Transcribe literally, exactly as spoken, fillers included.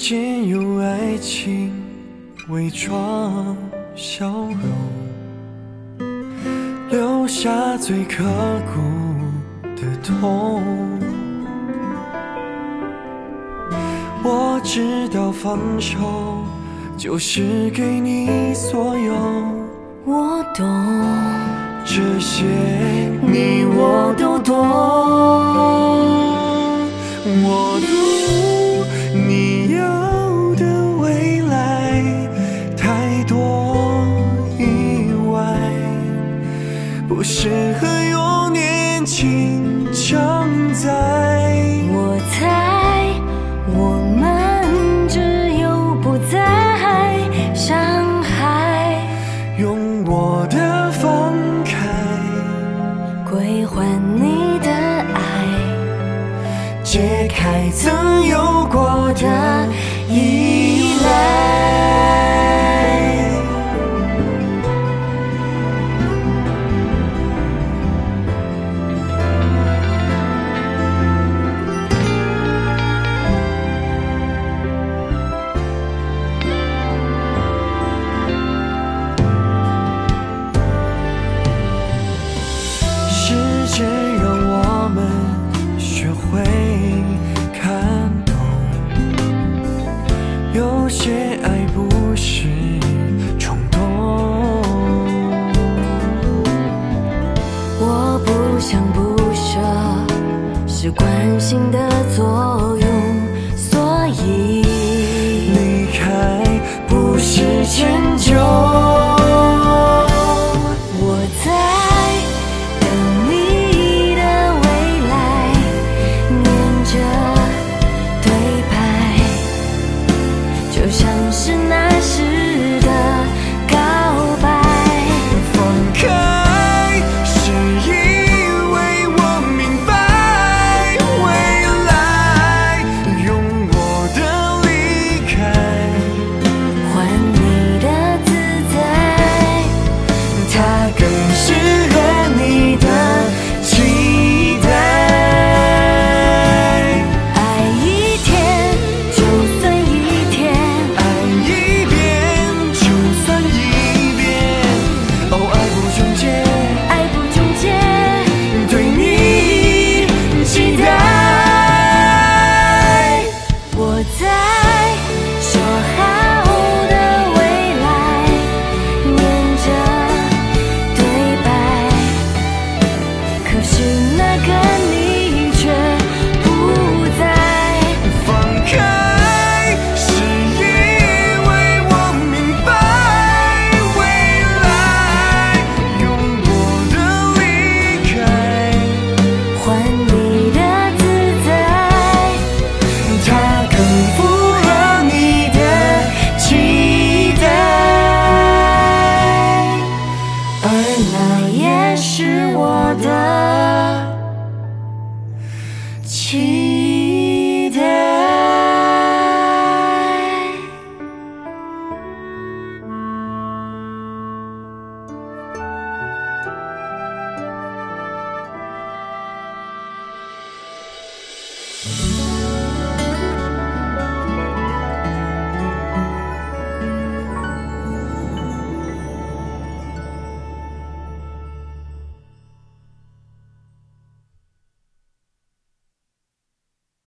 间用爱情伪装笑容，留下最刻骨的痛。我知道放手就是给你所有， 我懂， 这些你我都懂。我懂你要的未来，太多意外，不适合用年轻承载。 我猜我们只有不再伤害， 用我的放开归还你的爱， 解开曾有过的依赖。时间让我们学会看懂，有些爱不是冲动。 我不想不舍是关心的作用，所以离开不是迁就。 我在等你的未来，念着对白，就像是那时的告白。 放开是因为我明白未来，用我的离开还你的自在， 它更适合你的期待。 爱一天就算一天， 爱一遍就算一遍，哦，爱不终结， 爱不终结， 对你期待。 我在